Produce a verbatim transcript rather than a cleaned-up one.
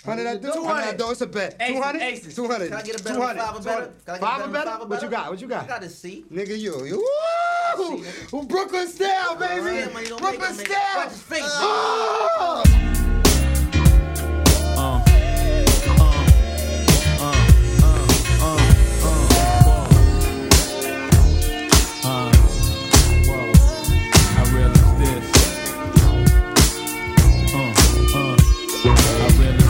Hundred I do. Hundred I do. It's a bet. Two hundred. Two hundred. Can I get a better five or better? Five or better? What you got? What you got? I got a C. Nigga, you. You. Woo! Brooklyn style, baby. Brooklyn style. Watch his face. Oh!